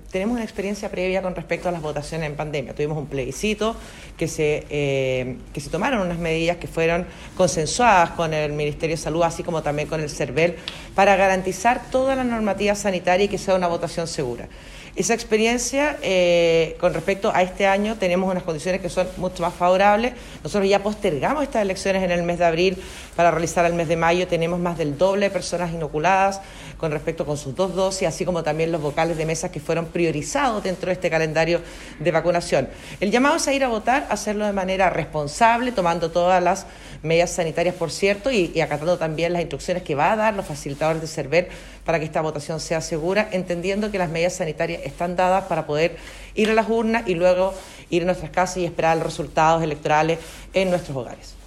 tenemos una experiencia previa con respecto a las votaciones en pandemia. Tuvimos un plebiscito que se tomaron unas medidas que fueron consensuadas con el Ministerio de Salud, así como también con el CERVEL, para garantizar toda la normativa sanitaria y que sea una votación segura. Esa experiencia, con respecto a este año, tenemos unas condiciones que son mucho más favorables. Nosotros ya postergamos estas elecciones en el mes de abril para realizar el mes de mayo. Tenemos más del doble de personas inoculadas con respecto con sus 2 dosis, así como también los vocales de mesa que fueron priorizados dentro de este calendario de vacunación. El llamado es a ir a votar, hacerlo de manera responsable, tomando todas las medidas sanitarias, por cierto, y acatando también las instrucciones que va a dar los facilitadores de CERVEL para que esta votación sea segura, entendiendo que las medidas sanitarias están dadas para poder ir a las urnas y luego ir a nuestras casas y esperar los resultados electorales en nuestros hogares.